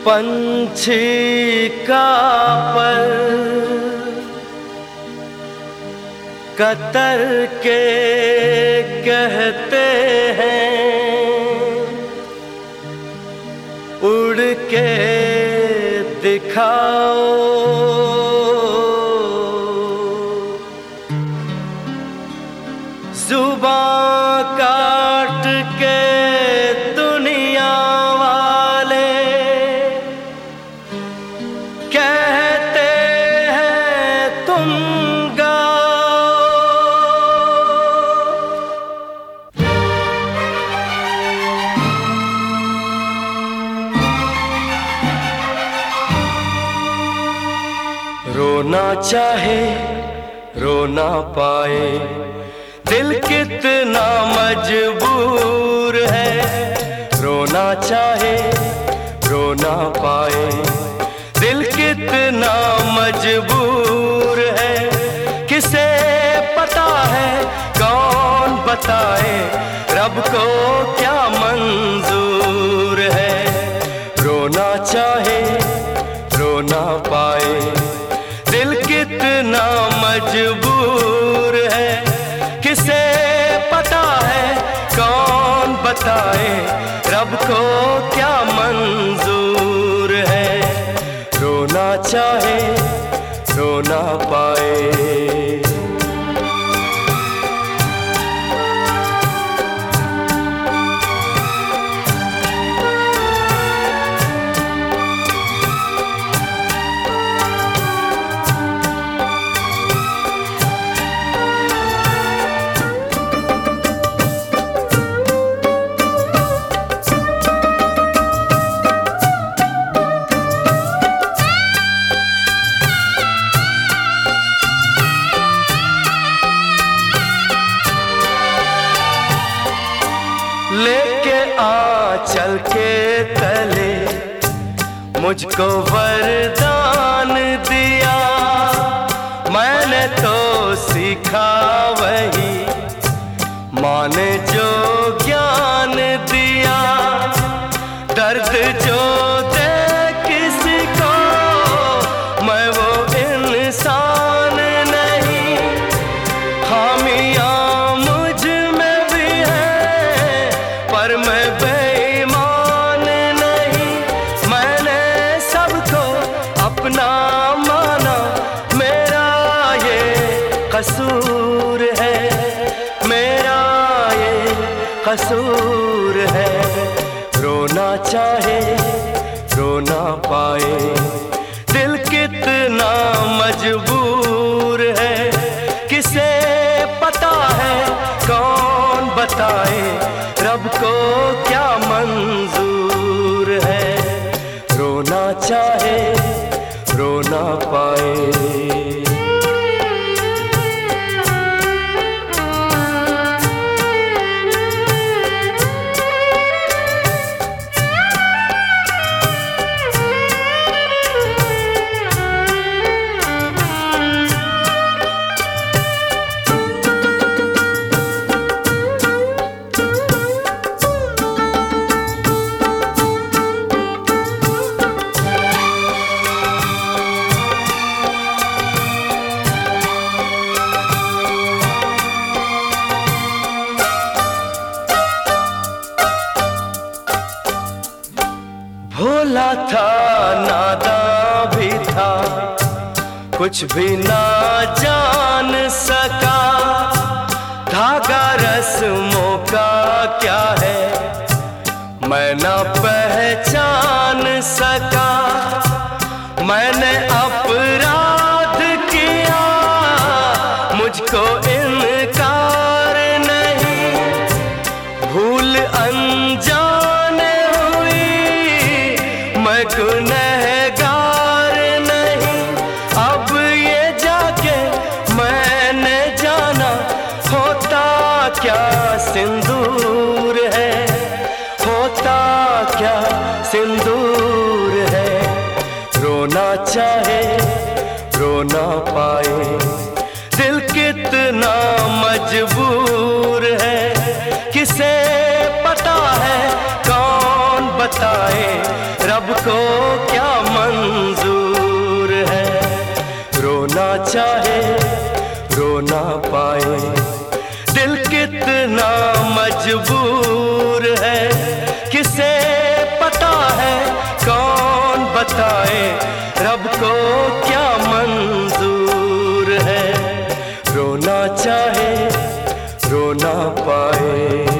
पंछी का पर कतर के कहते हैं, उड़ के दिखाओ। जुबां काट के दुनिया वाले कहते हैं तुम गाओ। रोना चाहे रो ना पाए, दिल कितना मजबूर है। रोना चाहे रो ना पाए, दिल कितना मजबूर है। किसे पता है कौन बताए, रब को क्या मंजूर है। रोना चाहे रो ना पाए, दिल कितना मजबूर है। किसे पता है कौन बताए, रब को क्या मंजूर है। रोना चाहे रो ना पाए। लेके आंचल के तले मुझको वरदान दिया, मैंने तो सीखा वही माँ ने जो ज्ञान दिया। दर्द जो दे किसी को मैं वो इंसान नहीं, खामियां मुझ में भी है पर मैं बेईमान नहीं। मैंने सबको अपना माना, मेरा ये कसूर है, मेरा ये कसूर है। रोना चाहे रो ना पाए, दिल कितना मजबूर है। किसे पता है कौन बताए, रब को क्या मंजूर है। रोना चाहे रो ना पाए। भोला था नादां भी था, कुछ भी ना जान सका। धागा रस्मों का क्या है मैं ना पहचान सका। मैंने अपराध किया मुझको इनकार नहीं, भूल अनजाने मैं गुनहगार नहीं। अब ये जाके मैंने जाना, होता क्या सिंदूर है, होता क्या सिंदूर है। रोना चाहे रो ना पाए, दिल कितना मजबूर है। किसे पता है कौन बताए, रब को रो ना पाए। दिल कितना मजबूर है, किसे पता है, कौन बताए, रब को क्या मंजूर है। रोना चाहे रो ना पाए।